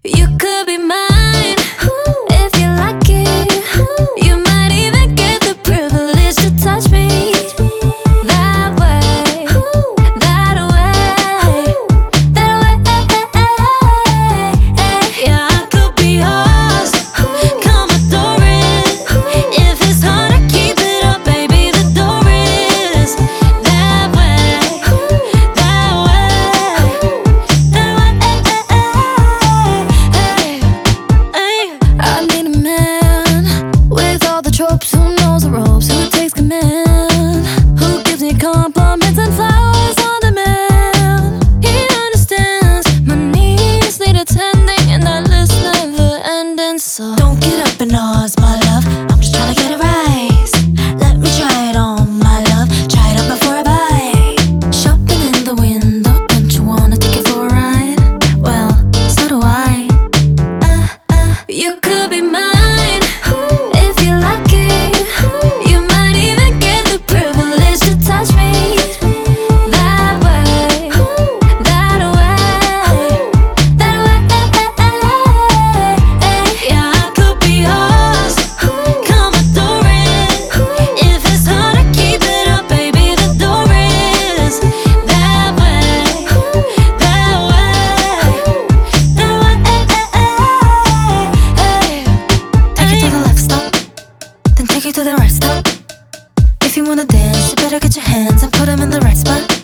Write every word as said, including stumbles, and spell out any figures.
You could be mine if you like it. You might even get the privilege to touch me that way, that way, that way. Yeah, I could be yours. Come adore it. If it's hard to keep it up, baby, the door is that way, that way, that way. I need a man with all the tropes, who knows the ropes, who takes command, who gives me compliments and flowers on demand. He understands my needs need attending, and that list never ending. So don't get up and ours, my love. I'm just trying to get it right. Let me try it on, my love. Try it on before I buy. Shopping in the window, don't you wanna take it for a ride? Well, so do I. Uh, uh, you could be mine if you like it. You might even get the privilege to touch me that way, that way, that way. Yeah, I could be yours. Come adore it. If it's hard to keep it up, baby, the door is that way, that way, that way. Take it to the left, stop, then take it to the right, stop. If you wanna dance, you better get your hands and put them in the right spot.